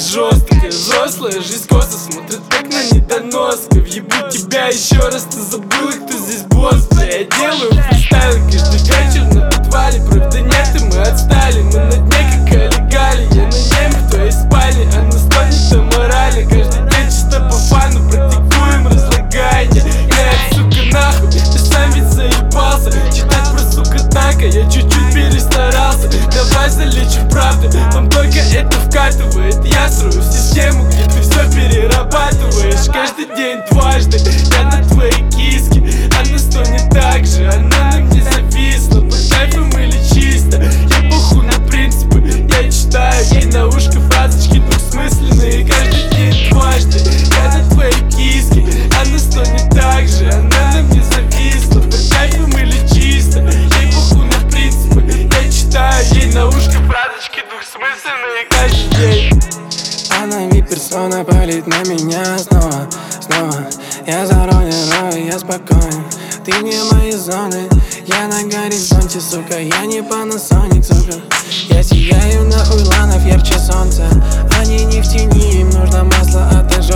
жесткая, взрослая жизнь косо смотрит как на недоноска. Въебу тебя еще раз, ты забыла, кто здесь босс. Я делаю фристайл каждый вечер на подвале. Правда нет, и мы отстали, мы на дне как олигали. Я на нем в твоей спальне, а на столе морали. Каждый день чисто по фану практикуем разлагание. Сука, нахуй, ты сам ведь заебался читать про сука танка, я чуть-чуть перестарался. Давай залечим правду, вам только это вкатывает. Я строю систему, где ты все перерабатываешь. Каждый день дважды я на твоей киске. Она стонет так же, она на мне зависла. Под кайфом или чисто, я похуй на принципы. Я читаю ей на ушко фразочки двухсмысленные. Каждый день дважды я на твоей киске. Она стонет так же, она на мне зависла. Под кайфом или чисто, ей похуй на принципы. Я читаю ей на ушко фразочки двухсмысленные каждый день. Она вип-персона палит на меня снова. Я за родину, я спокоен. Ты не моей зоны, я на горизонте, сука. Я не Panasonic, сука. Я сияю нахуй ланов ярче солнца. Они не в тени, им нужно масло, а ты